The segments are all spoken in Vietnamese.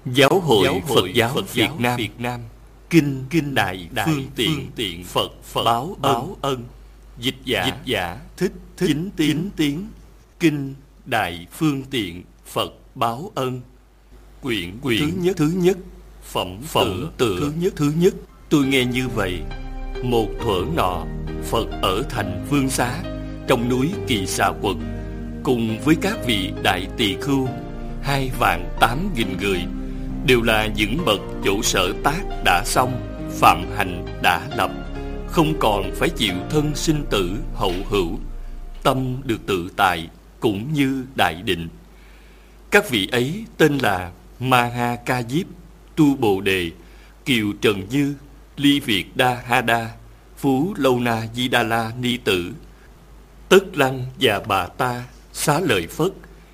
Giáo hội Phật giáo Việt Nam. Kinh Đại Phương Tiện Phật báo ân. Dịch giả Thích Chính Tiến. Kinh Đại Phương Tiện Phật báo ân. Quyển thứ nhất. Phẩm tựa thứ nhất. Tôi nghe như vậy: một thuở nọ, Phật ở thành Vương Xá, trong núi Kỳ Xà Quật, cùng với các vị đại tỳ khưu 2.800.000 người, đều là những bậc chỗ sở tác đã xong, phạm hành đã lập, không còn phải chịu thân sinh tử hậu hữu, tâm được tự tại cũng như đại định. Các vị ấy tên là Maha Ca Diếp, Tu Bồ Đề, Kiều Trần Như, Ly Việt Đa Ha Đa, Phú Lâu Na Di Đà La Ni Tử, Tất Lăng và Bà Ta, Xá Lợi Phất,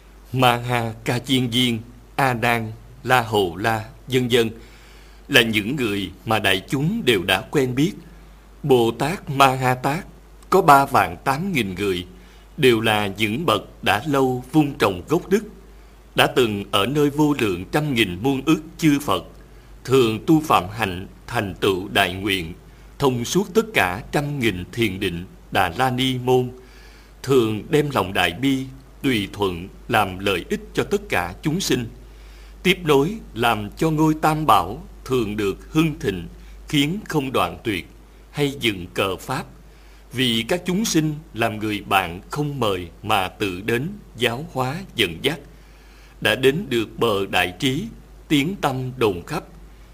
Maha Ca Chiên Viên, A Nan, La Hồ La, vân vân, là những người mà đại chúng đều đã quen biết. Bồ Tát Ma Ha Tát có 3.800.000 người, đều là những bậc đã lâu vun trồng gốc đức, đã từng ở nơi vô lượng trăm nghìn muôn ức chư Phật, thường tu phạm hạnh thành tựu đại nguyện, thông suốt tất cả 100.000 thiền định Đà La Ni môn, thường đem lòng đại bi tùy thuận làm lợi ích cho tất cả chúng sinh, tiếp nối làm cho ngôi Tam Bảo thường được hưng thịnh, khiến không đoạn tuyệt, hay dựng cờ pháp, vì các chúng sinh làm người bạn không mời mà tự đến giáo hóa dẫn dắt, đã đến được bờ đại trí, tiếng tâm đồn khắp.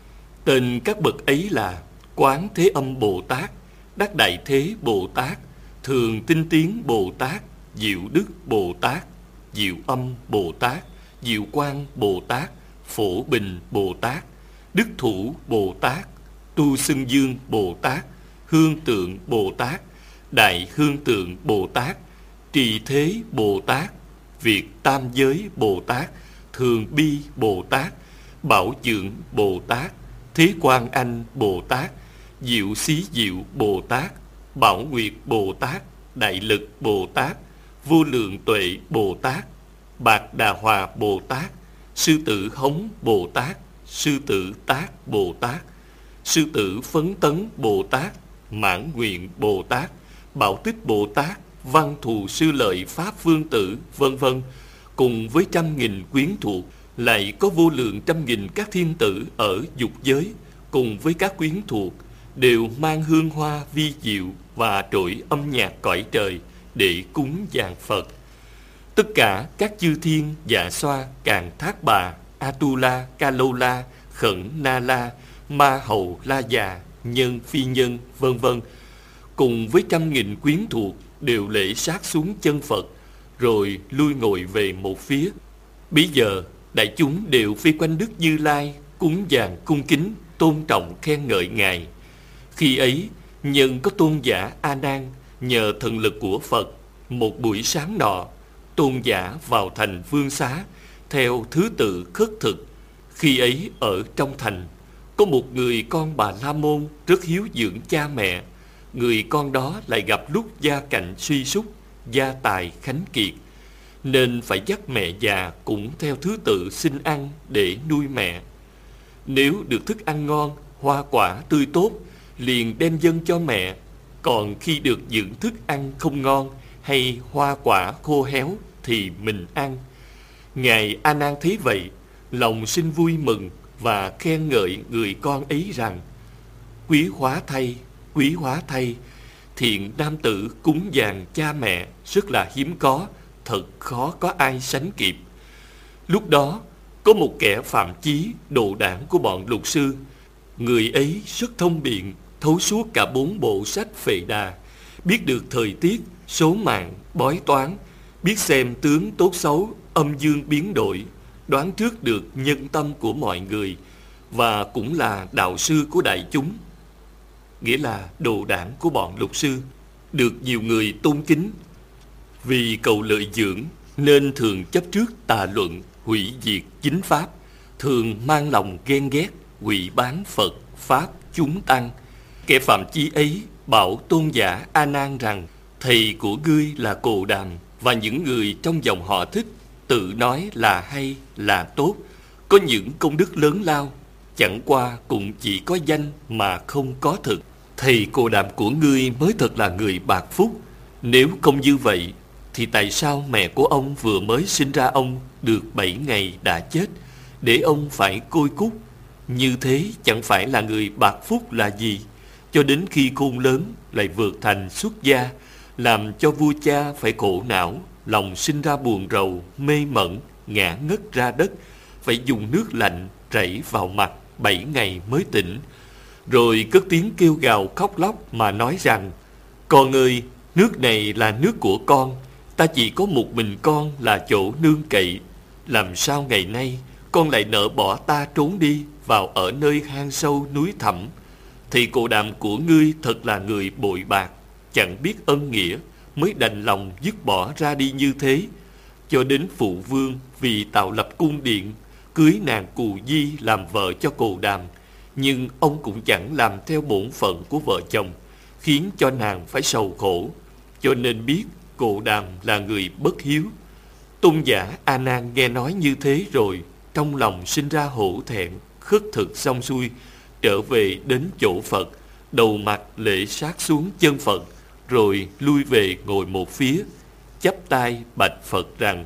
Tên các bậc ấy là Quán Thế Âm Bồ Tát, Đắc Đại Thế Bồ Tát, Thường Tinh Tiến Bồ Tát, Diệu Đức Bồ Tát, Diệu Âm Bồ Tát, Diệu Quang Bồ Tát, Phổ Bình Bồ Tát, Đức Thủ Bồ Tát, Tu Xưng Dương Bồ Tát, Hương Tượng Bồ Tát, Đại Hương Tượng Bồ Tát, Trì Thế Bồ Tát, Việt Tam Giới Bồ Tát, Thường Bi Bồ Tát, Bảo Dưỡng Bồ Tát, Thế Quang Anh Bồ Tát, Diệu Xí Diệu Bồ Tát, Bảo Nguyệt Bồ Tát, Đại Lực Bồ Tát, Vô Lượng Tuệ Bồ Tát, Bạc Đà Hòa Bồ Tát, Sư Tử Hống Bồ Tát, Sư Tử Tác Bồ Tát, Sư Tử Phấn Tấn Bồ Tát, Mãn Nguyện Bồ Tát, Bảo Tích Bồ Tát, Văn Thù Sư Lợi Pháp Vương Tử, vân vân, cùng với 100.000 quyến thuộc, lại có vô lượng 100.000 các thiên tử ở dục giới, cùng với các quyến thuộc, đều mang hương hoa vi diệu và trỗi âm nhạc cõi trời để cúng dường Phật. Tất cả các chư thiên, Dạ Xoa, Càn Thác Bà, Atula, Ca Lô La, Khẩn Na La, Ma Hầu La Già, Nhân Phi Nhân, vân vân, cùng với 100.000 quyến thuộc, đều lễ sát xuống chân Phật, rồi lui ngồi về một phía. Bây giờ đại chúng đều vây quanh Đức Như Lai, cúng dường cung kính, tôn trọng khen ngợi Ngài. Khi ấy, nhân có tôn giả A Nan nhờ thần lực của Phật, một buổi sáng nọ, tôn giả vào thành Vương Xá theo thứ tự khất thực. Khi ấy ở trong thành, có một người con Bà La Môn rất hiếu dưỡng cha mẹ. Người con đó lại gặp lúc gia cảnh suy sút, gia tài khánh kiệt, nên phải dắt mẹ già cũng theo thứ tự xin ăn để nuôi mẹ. Nếu được thức ăn ngon, hoa quả tươi tốt, liền đem dâng cho mẹ. Còn khi được những thức ăn không ngon hay hoa quả khô héo thì mình ăn. Ngài A Nan thấy vậy, lòng sinh vui mừng và khen ngợi người con ấy rằng: quý hóa thay, thiện nam tử cúng dường cha mẹ rất là hiếm có, thật khó có ai sánh kịp. Lúc đó có một kẻ phạm chí đồ đảng của bọn luật sư. Người ấy rất thông biện, thấu suốt cả 4 bộ sách Phệ Đà, biết được thời tiết, số mạng, bói toán, biết xem tướng tốt xấu, âm dương biến đổi, đoán trước được nhân tâm của mọi người, và cũng là đạo sư của đại chúng, nghĩa là đồ đảng của bọn luật sư, được nhiều người tôn kính. Vì cầu lợi dưỡng nên thường chấp trước tà luận, hủy diệt chính pháp, thường mang lòng ghen ghét, hủy bán Phật, Pháp, chúng tăng. Kẻ phạm chí ấy bảo tôn giả A Nan rằng: thầy của ngươi là Cồ Đàm, và những người trong dòng họ Thích tự nói là hay, là tốt, có những công đức lớn lao, chẳng qua cũng chỉ có danh mà không có thực. Thầy Cồ Đàm của ngươi mới thật là người bạc phúc. Nếu không như vậy thì tại sao mẹ của ông vừa mới sinh ra ông được 7 ngày đã chết, để ông phải côi cút? Như thế chẳng phải là người bạc phúc là gì? Cho đến khi khôn lớn lại vượt thành xuất gia, làm cho vua cha phải khổ não, lòng sinh ra buồn rầu, mê mẩn, ngã ngất ra đất, phải dùng nước lạnh rảy vào mặt 7 ngày mới tỉnh. Rồi cất tiếng kêu gào khóc lóc mà nói rằng: con ơi, nước này là nước của con, ta chỉ có một mình con là chỗ nương cậy. Làm sao ngày nay con lại nỡ bỏ ta trốn đi vào ở nơi hang sâu núi thẳm? Thì Cồ Đàm của ngươi thật là người bội bạc, chẳng biết ân nghĩa, mới đành lòng dứt bỏ ra đi như thế. Cho đến phụ vương vì tạo lập cung điện, cưới nàng Cù Di làm vợ cho Cồ Đàm, nhưng ông cũng chẳng làm theo bổn phận của vợ chồng, khiến cho nàng phải sầu khổ. Cho nên biết Cồ Đàm là người bất hiếu. Tôn giả A Nan nghe nói như thế rồi, trong lòng sinh ra hổ thẹn, khất thực xong xuôi, trở về đến chỗ Phật, đầu mặt lễ sát xuống chân Phật, rồi lui về ngồi một phía, chắp tay bạch Phật rằng: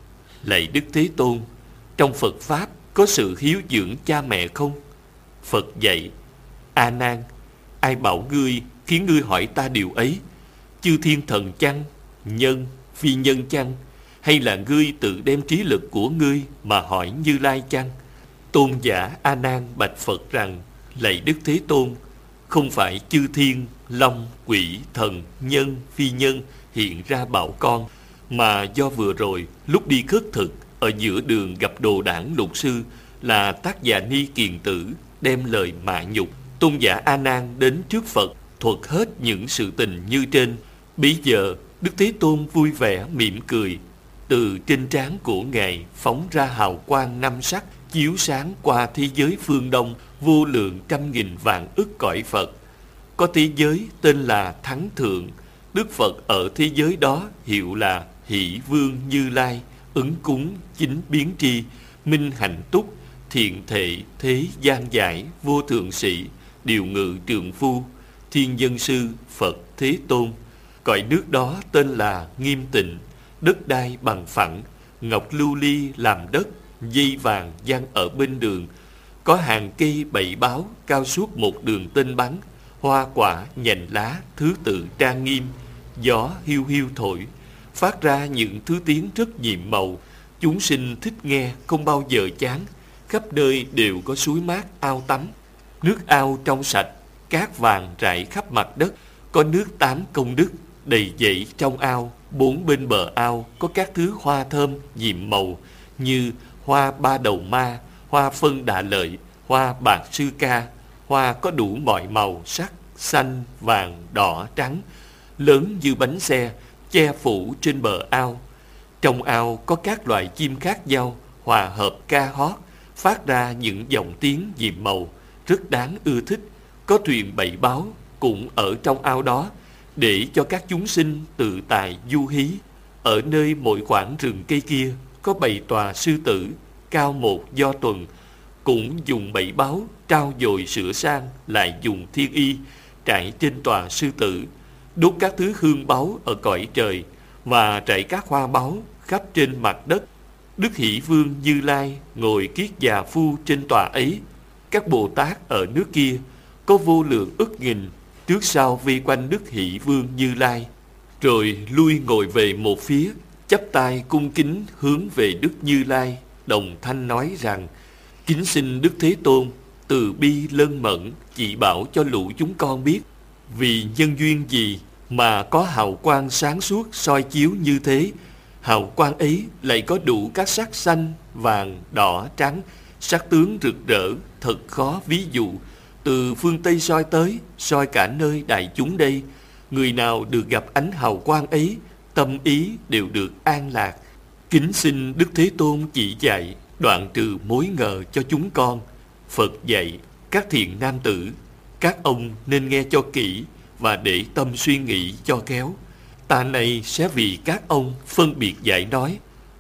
lạy Đức Thế Tôn, trong Phật Pháp có sự hiếu dưỡng cha mẹ không? Phật dạy: A Nan, ai bảo ngươi, khiến ngươi hỏi ta điều ấy? Chư thiên thần chăng? Nhân, phi nhân chăng? Hay là ngươi tự đem trí lực của ngươi mà hỏi Như Lai chăng? Tôn giả A Nan bạch Phật rằng: lạy Đức Thế Tôn, không phải chư thiên, long, quỷ, thần, nhân, phi nhân hiện ra bảo con, mà do vừa rồi lúc đi khất thực ở giữa đường gặp Đồ Đản Lục Sư là Tác Già Ni Kiền Tử đem lời mạ nhục. Tôn giả A Nan đến trước Phật thuật hết những sự tình như trên. Bấy giờ Đức Thế Tôn vui vẻ mỉm cười, từ trên trán của ngài phóng ra hào quang 5 sắc, chiếu sáng qua thế giới phương Đông vô lượng trăm nghìn vạn ức cõi Phật. Có thế giới tên là Thắng Thượng, Đức Phật ở thế giới đó hiệu là Hỷ Vương Như Lai, ứng cúng chính biến tri, minh hạnh túc, thiện thệ thế gian giải, vô thượng sĩ, điều ngự trượng phu, thiên dân sư Phật Thế Tôn. Cõi nước đó tên là Nghiêm Tịnh, đất đai bằng phẳng, ngọc lưu ly làm đất, dây vàng giăng ở bên đường, có hàng cây bảy báo cao suốt một đường tên bắn, hoa quả nhành lá thứ tự trang nghiêm, gió hiu hiu thổi, phát ra những thứ tiếng rất nhiệm màu, chúng sinh thích nghe không bao giờ chán. Khắp nơi đều có suối mát ao tắm, nước ao trong sạch, cát vàng rải khắp mặt đất, có nước 8 công đức đầy dẫy trong ao. 4 bên bờ ao có các thứ hoa thơm nhiệm màu như hoa ba đầu ma, hoa phân đà lợi, hoa bạc sư ca, hoa có đủ mọi màu sắc, xanh, vàng, đỏ, trắng, lớn như bánh xe, che phủ trên bờ ao. Trong ao có các loài chim khác nhau hòa hợp ca hót, phát ra những dòng tiếng nhiệm màu rất đáng ưa thích. Có thuyền bảy báo cũng ở trong ao đó, để cho các chúng sinh tự tại du hí. Ở nơi mỗi khoảng rừng cây kia có 7 tòa sư tử, cao 1 do tuần, cũng dùng 7 báo trao dồi sửa sang, lại dùng thiên y trải trên tòa sư tử, đốt các thứ hương báu ở cõi trời và rải các hoa báu khắp trên mặt đất. Đức Hỷ Vương Như Lai ngồi kiết già phu trên tòa ấy. Các Bồ Tát ở nước kia có vô lượng ức nghìn, trước sau vây quanh Đức Hỷ Vương Như Lai, rồi lui ngồi về một phía, chắp tay cung kính hướng về Đức Như Lai, đồng thanh nói rằng: kính xin Đức Thế Tôn từ bi lân mẫn chỉ bảo cho lũ chúng con biết, vì nhân duyên gì mà có hào quang sáng suốt soi chiếu như thế. Hào quang ấy lại có đủ các sắc xanh, vàng, đỏ, trắng, sắc tướng rực rỡ, thật khó ví dụ. Từ phương Tây soi tới, soi cả nơi đại chúng đây. Người nào được gặp ánh hào quang ấy, tâm ý đều được an lạc. Kính xin Đức Thế Tôn chỉ dạy, đoạn trừ mối ngờ cho chúng con. Phật dạy: các thiện nam tử, các ông nên nghe cho kỹ và để tâm suy nghĩ cho khéo. Ta này sẽ vì các ông phân biệt giải nói.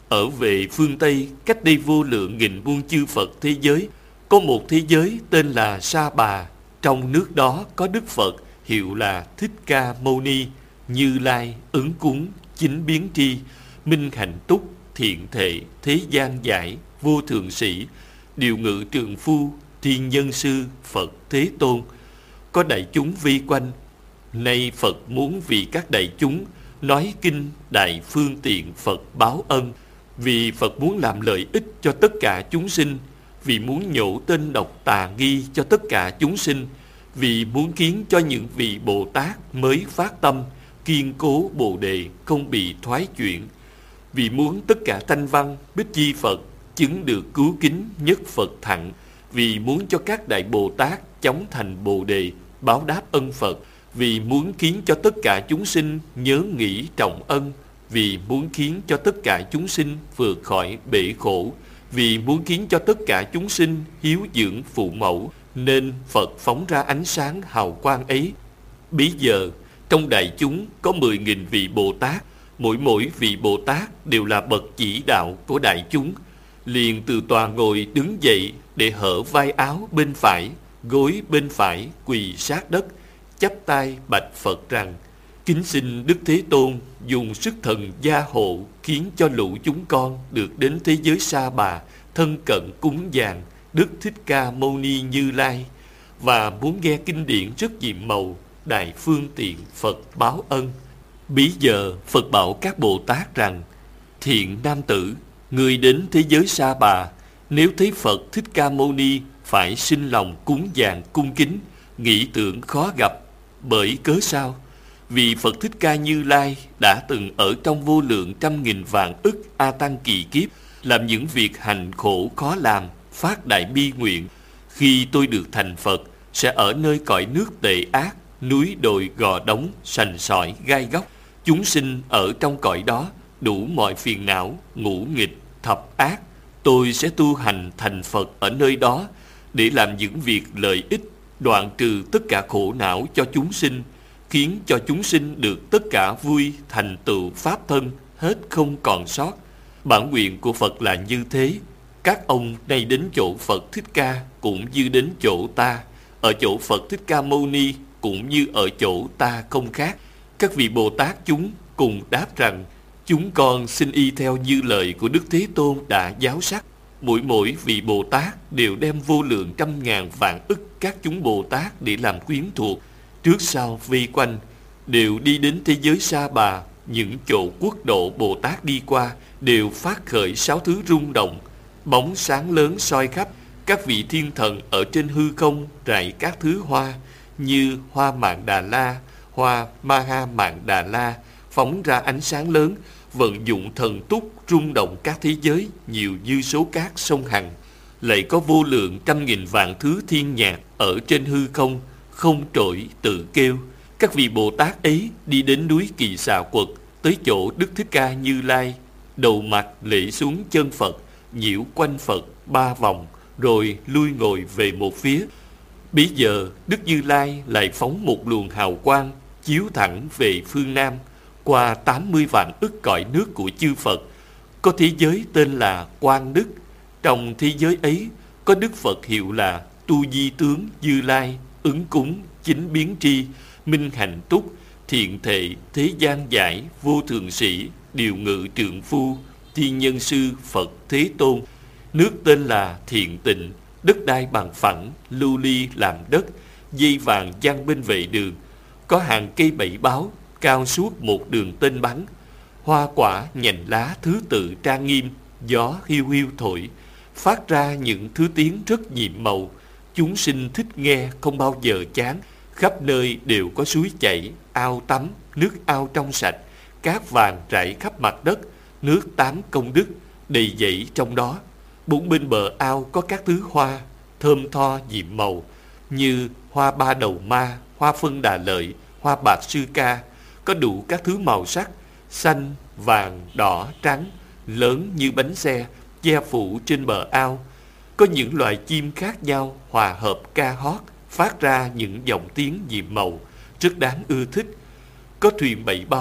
Ở về phương Tây, cách đây vô lượng nghìn muôn chư Phật thế giới, có một thế giới tên là Sa Bà. Trong nước đó có Đức Phật hiệu là Thích Ca Mâu Ni, Như Lai, Ứng Cúng, Chính Biến Tri, Minh Hạnh Túc, Thiện Thệ, Thế Gian Giải, Vô Thượng Sĩ, Điều Ngự Trượng Phu, Thiên Nhân Sư, Phật Thế Tôn. Có đại chúng vây quanh. Nay Phật muốn vì các đại chúng nói kinh đại phương tiện Phật báo ân, vì Phật muốn làm lợi ích cho tất cả chúng sinh, vì muốn nhổ tên độc tà nghi cho tất cả chúng sinh, vì muốn khiến cho những vị Bồ Tát mới phát tâm kiên cố Bồ đề không bị thoái chuyển, vì muốn tất cả thanh văn Bích Chi Phật chứng được cứu kính nhất Phật thặng, vì muốn cho các đại Bồ Tát chóng thành Bồ đề báo đáp ân Phật, vì muốn khiến cho tất cả chúng sinh nhớ nghĩ trọng ân, vì muốn khiến cho tất cả chúng sinh vượt khỏi bể khổ, vì muốn khiến cho tất cả chúng sinh hiếu dưỡng phụ mẫu, nên Phật phóng ra ánh sáng hào quang ấy. Bấy giờ trong đại chúng có 10.000 vị Bồ Tát, mỗi vị Bồ Tát đều là bậc chỉ đạo của đại chúng. Liền từ tòa ngồi đứng dậy để hở vai áo bên phải, gối bên phải quỳ sát đất, chắp tay bạch Phật rằng: kính xin Đức Thế Tôn dùng sức thần gia hộ, khiến cho lũ chúng con được đến thế giới Sa Bà, thân cận cúng dường Đức Thích Ca Mâu Ni Như Lai, và muốn nghe kinh điển rất nhiệm màu đại phương tiện Phật báo ân. Bấy giờ Phật bảo các Bồ Tát rằng: thiện nam tử, người đến thế giới Sa Bà, nếu thấy Phật Thích Ca Mâu Ni phải sinh lòng cúng dường cung kính, nghĩ tưởng khó gặp. Bởi cớ sao? Vì Phật Thích Ca Như Lai đã từng ở trong vô lượng trăm nghìn vạn ức A Tăng kỳ kiếp làm những việc hành khổ khó làm, phát đại bi nguyện: khi tôi được thành Phật, sẽ ở nơi cõi nước tệ ác, núi đồi gò đống, sành sỏi gai góc. Chúng sinh ở trong cõi đó đủ mọi phiền não, ngũ nghịch, thập ác. Tôi sẽ tu hành thành Phật ở nơi đó để làm những việc lợi ích, đoạn trừ tất cả khổ não cho chúng sinh, khiến cho chúng sinh được tất cả vui, thành tựu pháp thân, hết không còn sót. Bản nguyện của Phật là như thế. Các ông nay đến chỗ Phật Thích Ca cũng như đến chỗ ta, ở chỗ Phật Thích Ca Mâu Ni cũng như ở chỗ ta không khác. Các vị Bồ Tát chúng cùng đáp rằng: chúng con xin y theo như lời của Đức Thế Tôn đã giáo sắc. Mỗi vị Bồ Tát đều đem vô lượng trăm ngàn vạn ức các chúng Bồ Tát để làm quyến thuộc, trước sau vây quanh, đều đi đến thế giới Sa Bà. Những chỗ quốc độ Bồ Tát đi qua đều phát khởi 6 thứ rung động, bóng sáng lớn soi khắp. Các vị thiên thần ở trên hư không rải các thứ hoa, như hoa Mạn Đà La, hoa Maha Mạn Đà La, phóng ra ánh sáng lớn, vận dụng thần túc rung động các thế giới nhiều như số cát sông Hằng. Lại có vô lượng trăm nghìn vạn thứ thiên nhạc ở trên hư không, không trỗi tự kêu. Các vị Bồ Tát ấy đi đến núi Kỳ Xà Quật, tới chỗ Đức Thích Ca Như Lai, đầu mặt lễ xuống chân Phật, nhiễu quanh Phật 3 vòng, rồi lui ngồi về một phía. Bấy giờ Đức Như Lai lại phóng một luồng hào quang chiếu thẳng về phương Nam, qua 80 vạn ức cõi nước của chư Phật. Có thế giới tên là Quang Đức. Trong thế giới ấy có Đức Phật hiệu là Tu Di Tướng Như Lai, Ứng Cúng, Chính Biến Tri, Minh Hạnh Túc, Thiện Thệ, Thế Gian Giải, Vô Thượng Sĩ, Điều Ngự Trượng Phu, Thiên Nhân Sư, Phật Thế Tôn. Nước tên là Thiện Tịnh, đất đai bằng phẳng, lưu ly làm đất, dây vàng giăng bên vệ đường. Có hàng cây bảy báo, cao suốt một đường tên bắn. Hoa quả nhành lá thứ tự trang nghiêm, gió hiu hiu thổi, phát ra những thứ tiếng rất nhiệm màu. Chúng sinh thích nghe không bao giờ chán. Khắp nơi đều có suối chảy, ao tắm, nước ao trong sạch, cát vàng rải khắp mặt đất, nước 8 công đức đầy dẫy trong đó. Bốn bên bờ ao có các thứ hoa thơm tho nhiệm màu, như hoa ba đầu ma, hoa phân đà lợi, hoa bạc sư ca, có đủ các thứ màu sắc, xanh, vàng, đỏ, trắng, lớn như bánh xe, che phủ trên bờ ao. Có những loài chim khác nhau hòa hợp ca hót, phát ra những dòng tiếng nhiệm màu, rất đáng ưa thích. Có thuyền bảy báu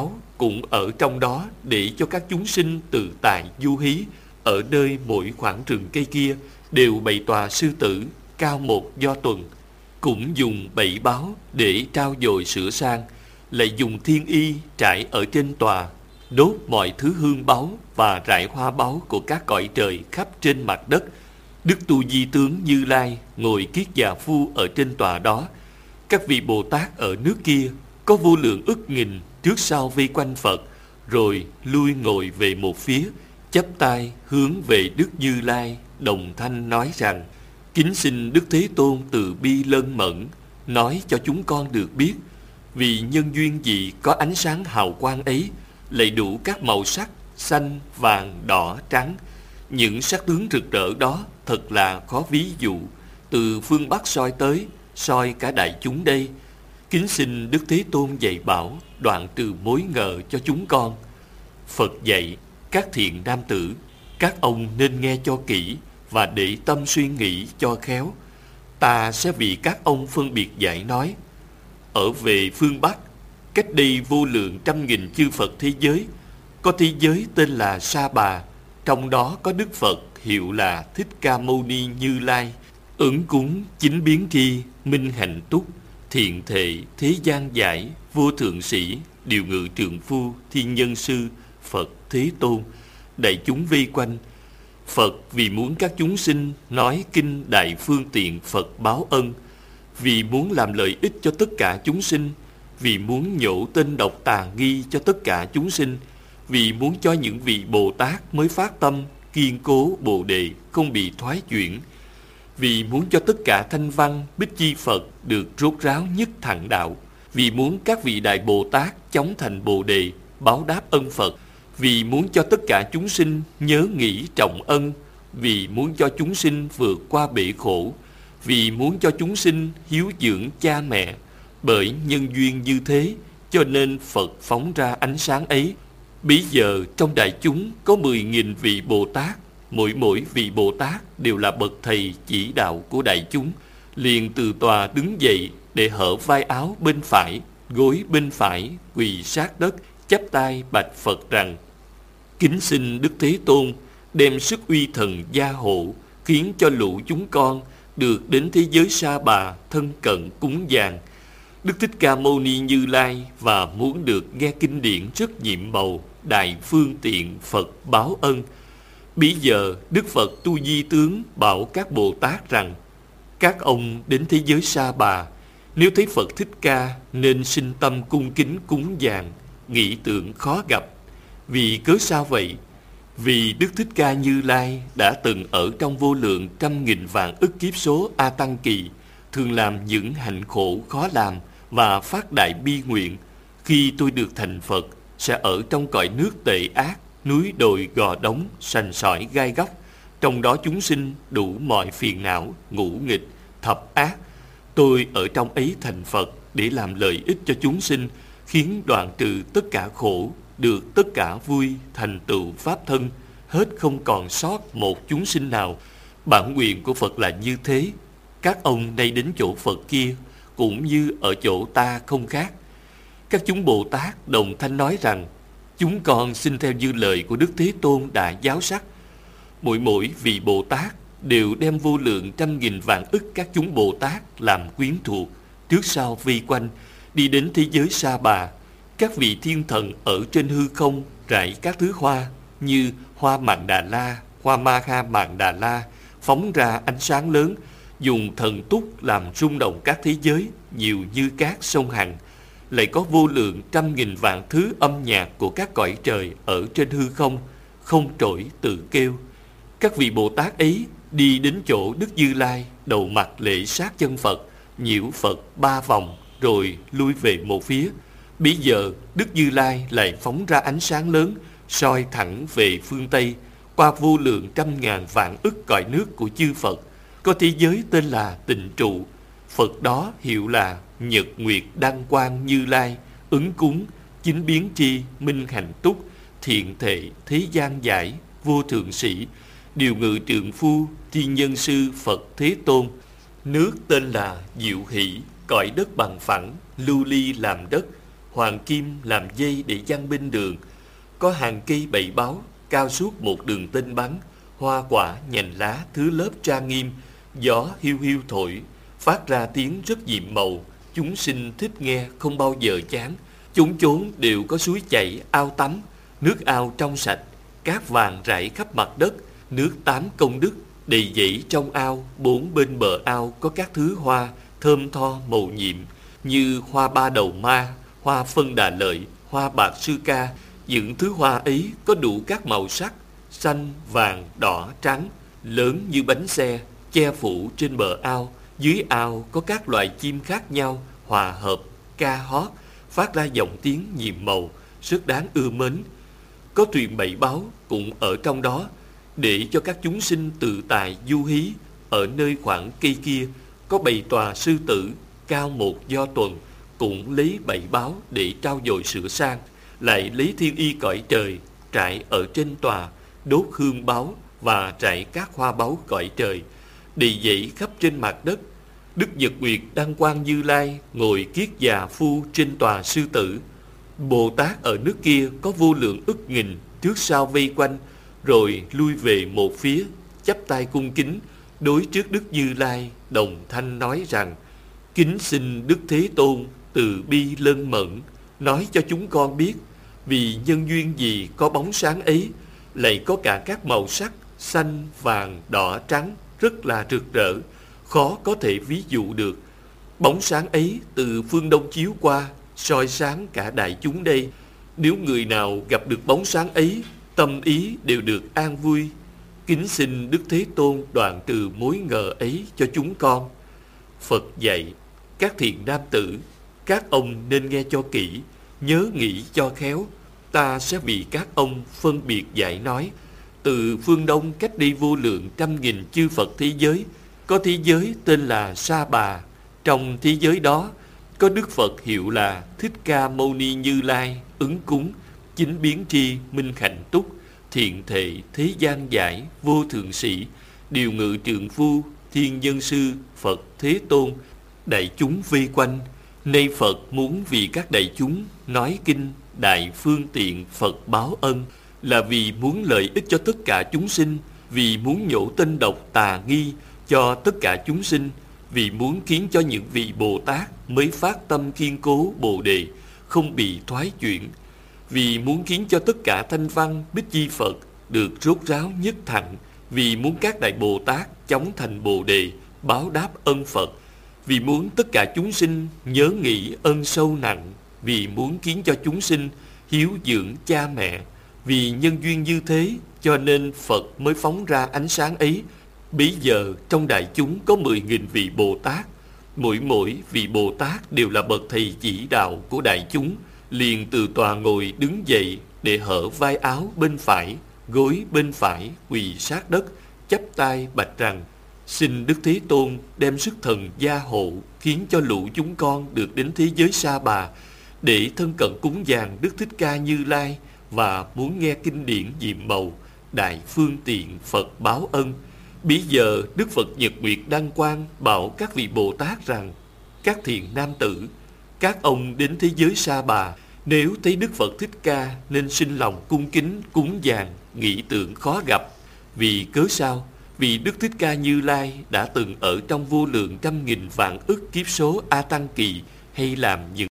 cũng ở trong đó để cho các chúng sinh tự tại du hí. Ở nơi mỗi khoảng rừng cây kia đều bày tòa sư tử cao một do tuần, cũng dùng bảy báo để trao dồi sửa sang, lại dùng thiên y trải ở trên tòa, đốt mọi thứ hương báu và rải hoa báu của các cõi trời khắp trên mặt đất. Đức Tu Di Tướng Như Lai ngồi kiết già phu ở trên tòa đó. Các vị Bồ Tát ở nước kia có vô lượng ức nghìn trước sau vây quanh Phật, rồi lui ngồi về một phía, chắp tay hướng về Đức Như Lai, đồng thanh nói rằng: kính xin Đức Thế Tôn từ bi lân mẫn, nói cho chúng con được biết, vì nhân duyên gì có ánh sáng hào quang ấy, lại đủ các màu sắc xanh, vàng, đỏ, trắng. Những sắc tướng rực rỡ đó thật là khó ví dụ. Từ phương Bắc soi tới, soi cả đại chúng đây. Kính xin Đức Thế Tôn dạy bảo, đoạn trừ mối ngờ cho chúng con. Phật dạy: các thiện nam tử, các ông nên nghe cho kỹ và để tâm suy nghĩ cho khéo. Ta sẽ vì các ông phân biệt giải nói. Ở về phương Bắc, cách đây vô lượng trăm nghìn chư Phật thế giới, có thế giới tên là Sa Bà. Trong đó có Đức Phật hiệu là Thích Ca Mâu Ni Như Lai, ứng cúng, chính biến tri, minh hạnh túc, thiện thệ, thế gian giải, vô thượng sĩ, điều ngự trượng phu, thiên nhân sư, Phật Thế Tôn. Đại chúng vây quanh. Phật vì muốn các chúng sinh nói kinh đại phương tiện Phật báo ân, vì muốn làm lợi ích cho tất cả chúng sinh, vì muốn nhổ tên độc tà nghi cho tất cả chúng sinh, vì muốn cho những vị Bồ Tát mới phát tâm kiên cố Bồ Đề không bị thoái chuyển, vì muốn cho tất cả thanh văn Bích Chi Phật được rốt ráo nhất thẳng đạo, vì muốn các vị Đại Bồ Tát chóng thành Bồ Đề báo đáp ân Phật, vì muốn cho tất cả chúng sinh nhớ nghĩ trọng ân, vì muốn cho chúng sinh vượt qua bể khổ, vì muốn cho chúng sinh hiếu dưỡng cha mẹ. Bởi nhân duyên như thế, cho nên Phật phóng ra ánh sáng ấy. Bấy giờ trong đại chúng có 10.000 vị Bồ Tát, mỗi vị Bồ Tát đều là bậc thầy chỉ đạo của đại chúng. Liền từ tòa đứng dậy để hở vai áo bên phải, gối bên phải, quỳ sát đất, chắp tay bạch Phật rằng: kính xin Đức Thế Tôn đem sức uy thần gia hộ, khiến cho lũ chúng con được đến thế giới Sa Bà thân cận cúng dường. Đức Thích Ca Mâu Ni Như Lai và muốn được nghe kinh điển rất nhiệm màu đại phương tiện Phật báo ân. Bấy giờ Đức Phật Tu Di Tướng bảo các Bồ Tát rằng: các ông đến thế giới Sa Bà, nếu thấy Phật Thích Ca nên sinh tâm cung kính cúng dường, nghĩ tưởng khó gặp. Vì cớ sao vậy? Vì Đức Thích Ca Như Lai đã từng ở trong vô lượng trăm nghìn vạn ức kiếp số A Tăng Kỳ, thường làm những hạnh khổ khó làm và phát đại bi nguyện: khi tôi được thành Phật, sẽ ở trong cõi nước tệ ác, núi đồi gò đống, sành sỏi gai góc. Trong đó chúng sinh đủ mọi phiền não, ngũ nghịch, thập ác. Tôi ở trong ấy thành Phật để làm lợi ích cho chúng sinh, khiến đoạn trừ tất cả khổ, được tất cả vui, thành tựu pháp thân, hết không còn sót một chúng sinh nào. Bản nguyện của Phật là như thế. Các ông nay đến chỗ Phật kia, cũng như ở chỗ ta không khác. Các chúng Bồ Tát đồng thanh nói rằng: chúng con xin theo như lời của Đức Thế Tôn đã giáo sắc. Mỗi vị Bồ Tát đều đem vô lượng trăm nghìn vạn ức các chúng Bồ Tát làm quyến thuộc, trước sau vây quanh, đi đến thế giới Sa Bà. Các vị thiên thần ở trên hư không rải các thứ hoa như hoa Mạn Đà La, hoa Ma Ha Mạn Đà La, phóng ra ánh sáng lớn, dùng thần túc làm rung động các thế giới nhiều như các sông Hằng. Lại có vô lượng trăm nghìn vạn thứ âm nhạc của các cõi trời ở trên hư không, không trỗi tự kêu. Các vị Bồ Tát ấy đi đến chỗ Đức Như Lai, đầu mặt lễ sát chân Phật, nhiễu Phật 3 vòng, rồi lui về một phía. Bây giờ Đức Như Lai lại phóng ra ánh sáng lớn, soi thẳng về phương Tây, qua vô lượng trăm ngàn vạn ức cõi nước của chư Phật. Có thế giới tên là Tịnh Trụ. Phật đó hiệu là Nhật Nguyệt Đăng Quang Như Lai, ứng cúng, chính biến tri, minh hạnh túc, thiện thệ, thế gian giải, vô thượng sĩ, điều ngự trượng phu, thiên nhân sư Phật Thế Tôn. Nước tên là Diệu Hỷ, cõi đất bằng phẳng, lưu ly làm đất. hoàng kim làm dây để giăng bên đường. Có hàng cây bậy báo cao suốt một đường tên bắn, hoa quả nhành lá thứ lớp trang nghiêm. Gió hiu hiu thổi, phát ra tiếng rất nhiệm màu. Chúng sinh thích nghe không bao giờ chán. Chốn chốn đều có suối chảy, ao tắm. Nước ao trong sạch, cát vàng rải khắp mặt đất. Nước tám công đức đầy dẫy trong ao. Bốn bên bờ ao có các thứ hoa thơm tho màu nhiệm, như hoa ba đầu ma, hoa phân đà lợi, hoa bạc sư ca. Những thứ hoa ấy có đủ các màu sắc, xanh, vàng, đỏ, trắng, lớn như bánh xe, che phủ trên bờ ao. Dưới ao có các loài chim khác nhau hòa hợp ca hót, phát ra giọng tiếng nhiệm màu rất đáng ưa mến. Có thuyền bảy báo cũng ở trong đó, để cho các chúng sinh tự tại du hí. Ở nơi khoảng cây kia có bầy tòa sư tử cao một do tuần, cũng lấy bảy báo để trao dồi sửa sang. Lại lấy thiên y cõi trời trải ở trên tòa, đốt hương báo và trải các hoa báu cõi trời, đầy dẫy khắp trên mặt đất. Đức Nhật Nguyệt Đăng Quang Như Lai ngồi kiết già phu trên tòa sư tử. Bồ Tát ở nước kia có vô lượng ức nghìn, trước sau vây quanh, rồi lui về một phía, chắp tay cung kính đối trước Đức Như Lai, đồng thanh nói rằng: kính xin Đức Thế Tôn từ bi lân mẫn, nói cho chúng con biết, vì nhân duyên gì có bóng sáng ấy, lại có cả các màu sắc xanh, vàng, đỏ, trắng rất là rực rỡ, khó có thể ví dụ được. Bóng sáng ấy từ phương đông chiếu qua, soi sáng cả đại chúng đây. Nếu người nào gặp được bóng sáng ấy, tâm ý đều được an vui. Kính xin Đức Thế Tôn đoạn trừ mối ngờ ấy cho chúng con. Phật dạy: các thiện nam tử, các ông nên nghe cho kỹ, nhớ nghĩ cho khéo. Ta sẽ vì các ông phân biệt giải nói. Từ phương đông cách đi vô lượng trăm nghìn chư Phật thế giới, có thế giới tên là Sa Bà. Trong thế giới đó có Đức Phật hiệu là Thích Ca Mâu Ni Như Lai, ứng cúng, chính biến tri, minh hạnh túc, thiện thệ, thế gian giải, vô thượng sĩ, điều ngự trượng phu, thiên nhân sư, Phật Thế Tôn. Đại chúng vây quanh. Nay Phật muốn vì các đại chúng nói kinh đại phương tiện Phật báo ân, là vì muốn lợi ích cho tất cả chúng sinh, vì muốn nhổ tinh độc tà nghi cho tất cả chúng sinh, vì muốn khiến cho những vị Bồ Tát mới phát tâm kiên cố Bồ Đề không bị thoái chuyển, vì muốn khiến cho tất cả thanh văn Bích Chi Phật được rốt ráo nhất thặng, vì muốn các đại Bồ Tát chóng thành Bồ Đề báo đáp ân Phật, vì muốn tất cả chúng sinh nhớ nghĩ ân sâu nặng, vì muốn khiến cho chúng sinh hiếu dưỡng cha mẹ. Vì nhân duyên như thế cho nên Phật mới phóng ra ánh sáng ấy. Bấy giờ trong đại chúng có 10.000 vị Bồ Tát, mỗi vị Bồ Tát đều là bậc thầy chỉ đạo của đại chúng. Liền từ tòa ngồi đứng dậy, để hở vai áo bên phải, gối bên phải, quỳ sát đất, chắp tay bạch rằng: xin Đức Thế Tôn đem sức thần gia hộ, khiến cho lũ chúng con được đến thế giới Sa Bà, để thân cận cúng dường Đức Thích Ca Như Lai, và muốn nghe kinh điển nhiệm màu đại phương tiện Phật báo ân. Bây giờ Đức Phật Nhật Nguyệt Đăng Quang bảo các vị Bồ Tát rằng: các thiện nam tử, các ông đến thế giới Sa Bà, nếu thấy Đức Phật Thích Ca nên sinh lòng cung kính cúng dường, nghĩ tưởng khó gặp. Vì cớ sao? Vì Đức Thích Ca Như Lai đã từng ở trong vô lượng trăm nghìn vạn ức kiếp số A Tăng Kỳ, hay làm những